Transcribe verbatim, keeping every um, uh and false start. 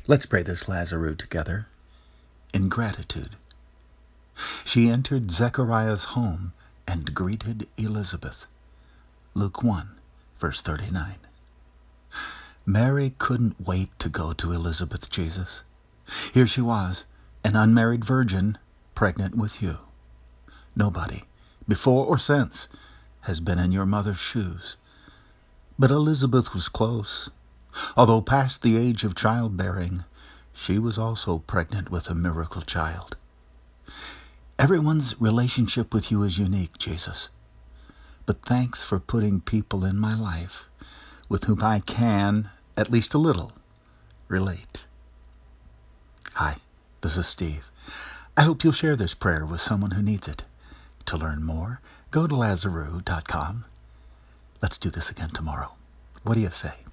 Let's pray this Lazarus together in gratitude. She entered Zechariah's home and greeted Elizabeth. Luke one, verse thirty-nine. Mary couldn't wait to go to Elizabeth's Jesus. Here she was, an unmarried virgin, pregnant with you. Nobody, before or since, has been in your mother's shoes. But Elizabeth was close. Although past the age of childbearing, she was also pregnant with a miracle child. Everyone's relationship with you is unique, Jesus. But thanks for putting people in my life with whom I can, at least a little, relate. Hi, this is Steve. I hope you'll share this prayer with someone who needs it. To learn more, go to Lazarus dot com. Let's do this again tomorrow. What do you say?